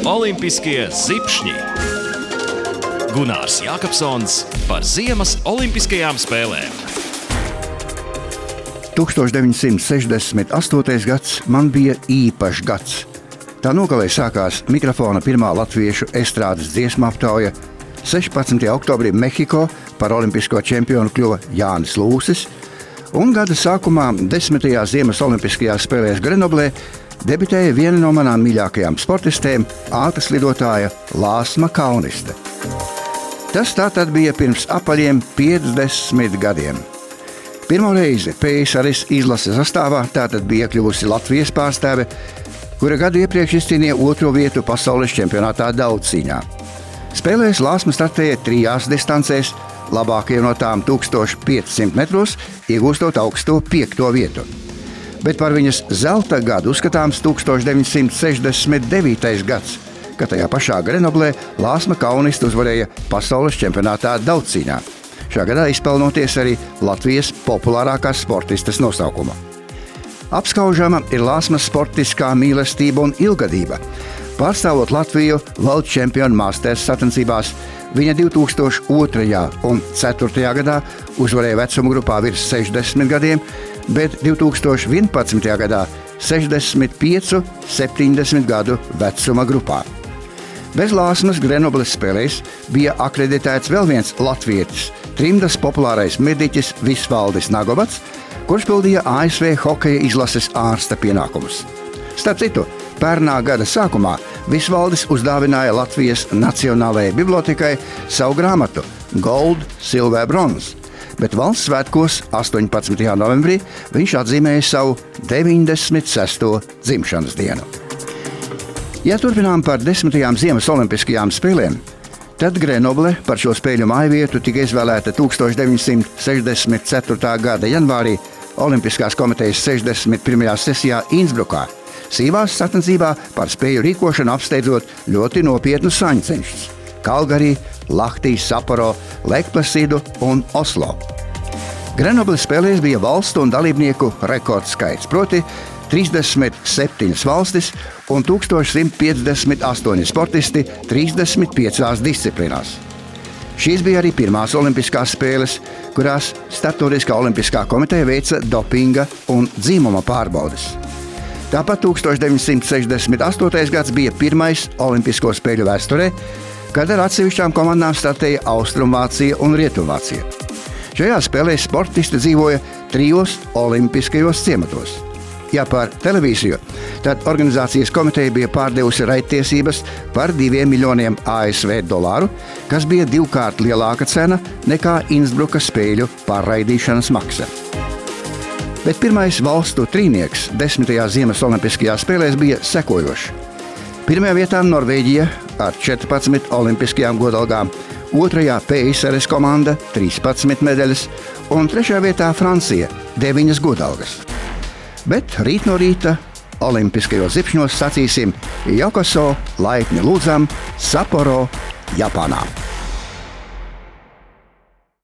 Olimpiskie zipšņi. Gunārs Jākapsons par ziemas olimpiskajām spēlēm. 1968. gads man bija īpašs gads. Tā nogalē sākās mikrofona pirmā latviešu estrādes dziesmu aptauja. 16. oktobrī Mehiko par olimpisko čempionu kļuva Jānis Lūsis, un gada sākumā 10. ziemas olimpiskajās spēlēs Grenoblē debitēja viena no manām mīļākajām sportistēm, ātras lidotāja Lāsma Kauniste. Tas tātad bija pirms apaļiem 50 gadiem. Pirmo reizi PSRS izlases sastāvā tātad bija iekļuvusi Latvijas pārstāve, kura gadu iepriekš izcīnīja 2. vietu pasaules čempionātā daudzcīņā. Spēlēs Lāsma startēja 3 distancēs, labākajā no tām 1500 metros, iegūstot augsto 5. vietu. Bet par viņas zelta gadu uzskatāms 1969. gads, kad tajā pašā Grenoblē Lāsma Kauniste uzvarēja pasaules čempionātā daudzcīņā. Šā gadā izpelnoties arī Latvijas populārākās sportistes nosaukumu. Apskaužama ir Lāsmas sportiskā mīlestība un ilgadība. Pārstāvot Latviju World Champion Masters sacensībās, viņa 2002. un 2004. gadā uzvarēja vecuma grupā virs 60 gadiem, bet 2011. gadā 65-70 gadu vecuma grupā. Bez Lāsmas Grenobles spēlēs bija akreditēts vēl viens latvietis, trimdas populārais mediķis Visvaldis Nagovats, kurš pildīja ASV hokeja izlases ārsta pienākumus. Starp citu, pērnā gada sākumā Visvaldis uzdāvināja Latvijas Nacionālajai bibliotekai savu grāmatu Gold, Silver, Bronze, bet valsts svētkos 18. novembrī viņš atzīmēja savu 96. dzimšanas dienu. Ja turpinām par 10. ziemas olimpiskajām spēlēm, tad Grenoble par šo spēļu mājvietu tika izvēlēta 1964. gada janvārī Olimpiskās komitejas 61. sesijā Insbrukā, sīvās sacensībā par spēju rīkošanu apsteidzot ļoti nopietnus saņcenšus – Kalgarī, Lahtī, Saporo, Lekplasidu un Oslo. Grenobles spēlēs bija valstu un dalībnieku rekordskaits, proti 37 valstis un 1158 sportisti 35 disciplīnās. Šīs bija arī pirmās olimpiskās spēles, kurās Startautiskā olimpiskā komiteja veica dopinga un dzimuma pārbaudes. Tāpat 1968. gads bija pirmais olimpisko spēļu vēsturē, kad ar atsevišķām komandām startēja Austrumvācija un Rietumvācija. Šajā spēlē sportisti dzīvoja 3 olimpiskajos ciematos. Ja par televīziju, tad organizācijas komiteja bija pārdevusi raidtiesības par $2 miljoniem ASV, kas bija 2-kārt lielāka cena nekā Insbrukas spēļu pārraidīšanas maksa. Bet pirmais valstu trīnieks 10. ziemas olimpiskajās spēlēs bija sekojošs. Pirmajā vietā Norvēģija ar 14 olimpiskajām godalgām, 2. PSRS komanda 13 medaļas un 3. vietā Francija 9 godalgas. Bet rīt no rīta olimpiskajos zipšņos sacīsim Jokoso, laipni lūdzam, Saporo, Japānā.